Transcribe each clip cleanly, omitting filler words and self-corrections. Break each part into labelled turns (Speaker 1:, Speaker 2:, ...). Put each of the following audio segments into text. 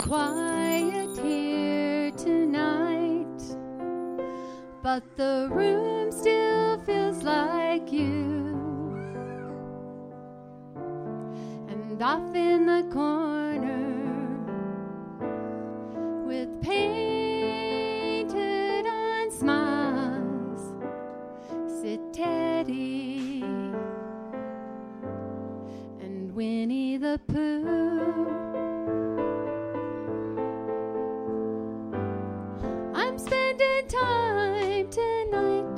Speaker 1: quiet here tonight, but the room still feels like you. And off in the corner with painted on smiles sit Teddy and Winnie the Pooh. I'm spending time tonight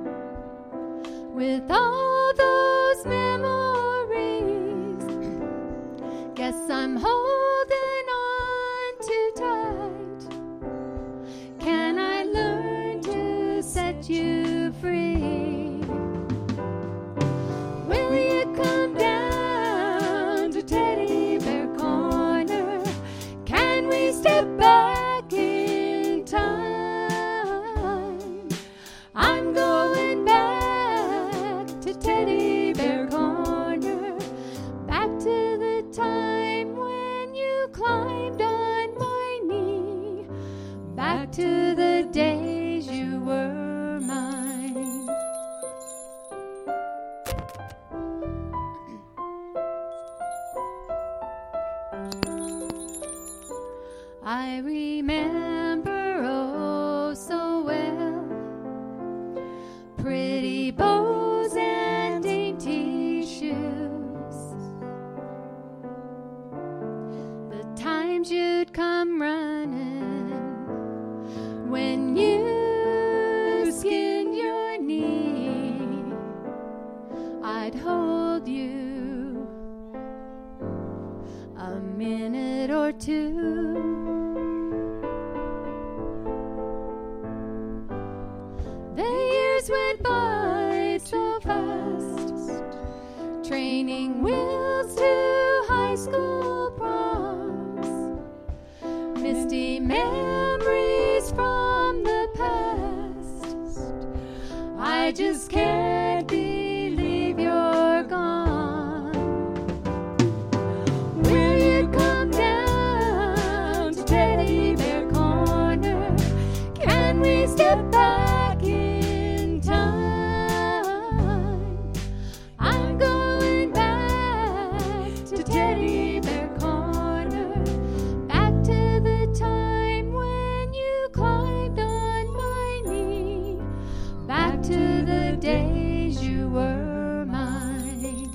Speaker 1: with all those memories. Guess I'm holding on too tight. Can I learn to set you free? Will you come down to Teddy Bear Corner? Can we step back in time? I'm going back to Teddy Bear Corner, back to the time when you climbed on my knee, back to the days you were mine. I remember oh so well pretty bows and dainty shoes, the times you'd come running when you skinned your knee. I'd hold you a minute or two. The years went by so fast, training wheels to high school proms, misty memories from the past. I just can't believe you're gone. Will you come down to Teddy Bear Corner? Can we step back in time? I'm going back to Teddy Bear Corner, back to the time when you climbed on my knee, back to the days you were mine.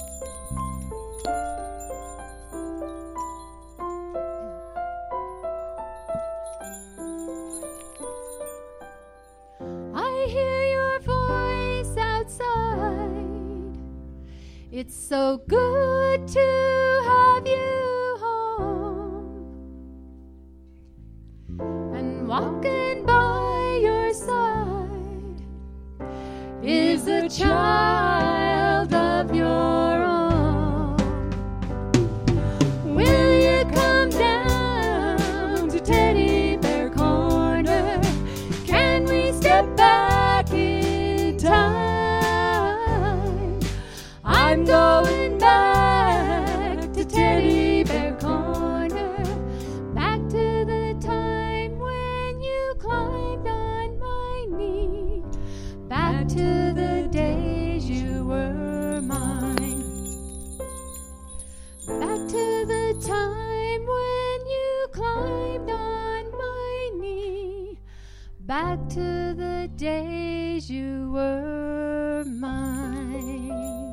Speaker 1: I hear your voice outside. It's so good to have you home. And walking by your side is a child of your own. Will you come down to Teddy Bear Corner? Can we step back in time? I'm going back to Teddy Bear Corner, back to the time when you climbed on my knee, back to the days you were mine, back to the time when you climbed on my knee, back to the days you were mine.